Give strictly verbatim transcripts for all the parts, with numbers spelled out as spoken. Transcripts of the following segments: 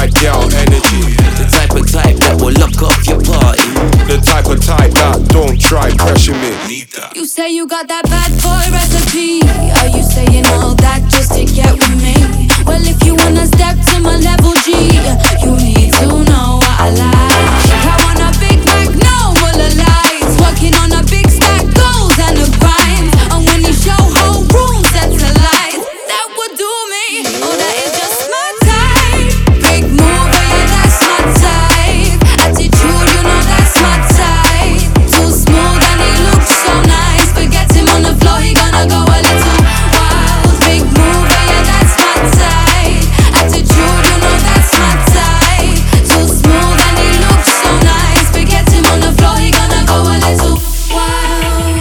my gal energy. The type of type that will lock off your party. The type of type that don't try pressure me. You say you got that bad boy recipe. Are you saying all that just to get with me? Well, if you wanna step to my level G, you need to know what I like. I want a Big Mac, no full of lights. Working on a big stack, goals and a grind. And when you show whole room set to light, that would do me. Oh, that is just my type. Big mover, yeah, that's my type. Attitude, you know that's my type. Too smooth and he looks so nice. Forget him on the floor, he gonna go a little wild. Big mover, yeah, that's my type. Attitude, you know that's my type. Too smooth and he looks so nice. Forget him on the floor, he gonna go a little wild.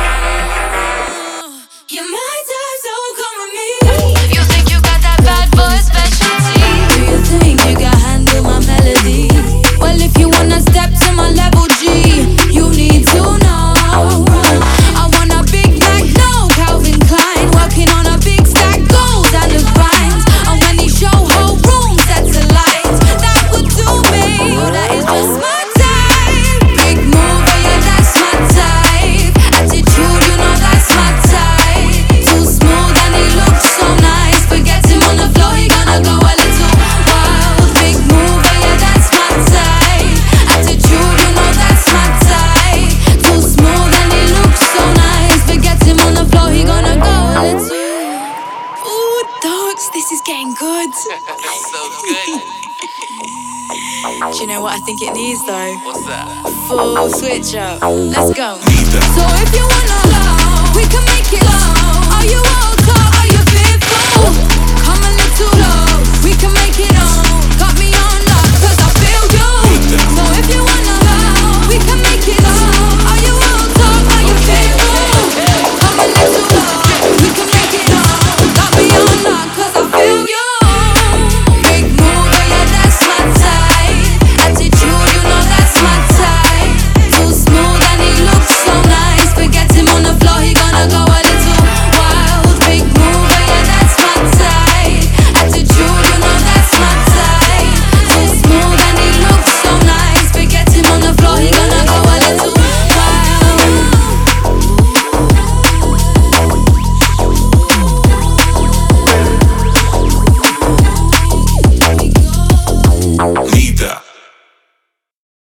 You're my type, so come with me. You think you got that bad boy specialty? Do you think you can handle my melody? Well, if you wanna step to my level G, you need to know I want a Big Mac, no Calvin Klein. Working on a big stack, goals and the grinds. And when he show whole room set to light, that would do me. Oh, that is just my type. Big mover, yeah, that's my type. Attitude, you know that's my type. Too smooth and he looks so nice. Forget him on the floor, he gonna go a little wild. Big mover, yeah, that's my type. Attitude, you know that's my type. Too smooth and he looks so nice. Forget him on the floor, he gonna go a little. Ooh, dogs, this is getting good. That's so good. Do you know what I think it needs though? What's that? Full switch up. Let's go. So if you wanna, we can make it. Are you all